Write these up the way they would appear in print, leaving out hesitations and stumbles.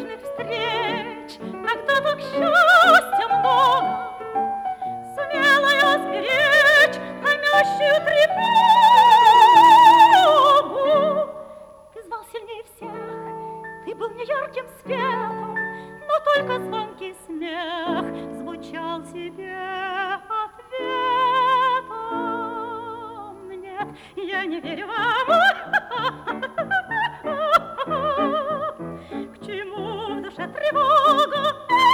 радостных встреч, когда так счастья много, сумела я сберечь томящую тревогу. Ты звал сильнее всех, ты был неярким светом, но только звонкий смех звучал тебе ответом. Нет, я не верю вам. К чему в душе тревога?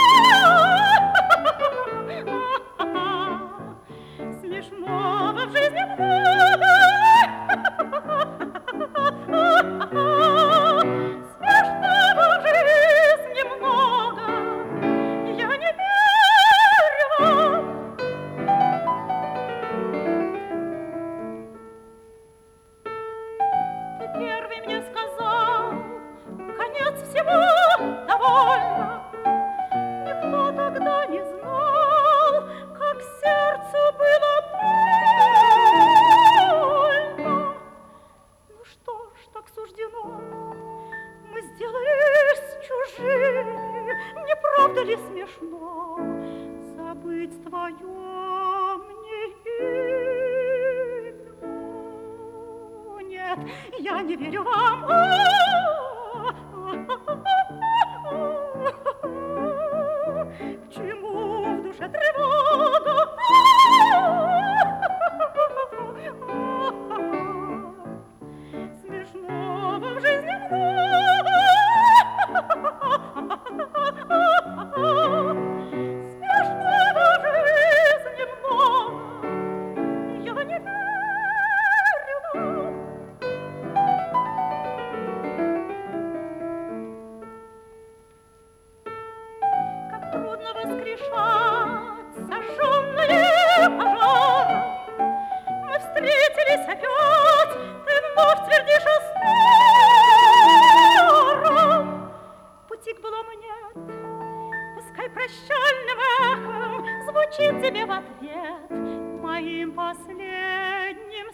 Смешного в жизни много. Смешного в жизни много. Я не верю вам. Ты первый мне сказал, конец всего довольно. Никто тогда не знал, как сердцу было больно. Ну что ж, так суждено, мы сделались чужими. Не правда ли смешно забыть твое мне имя? Нет, я не верю вам. К чему в душе тревога? Смешного в жизни много. Смешного в жизни много. Я не верю вам. Как трудно воскрешать сожженные пожары. Мы встретились опять, ты вновь твердишь о старом. Пути к былому нет, пускай прощальным эхом звучит тебе в ответ моим последним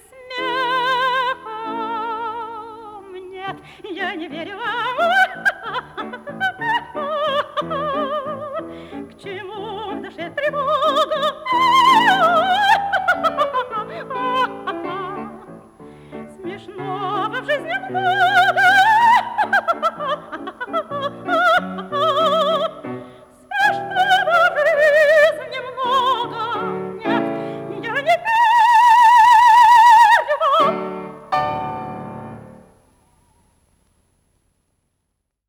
смехом. Нет, я не верю вам. К чему в душе тревога?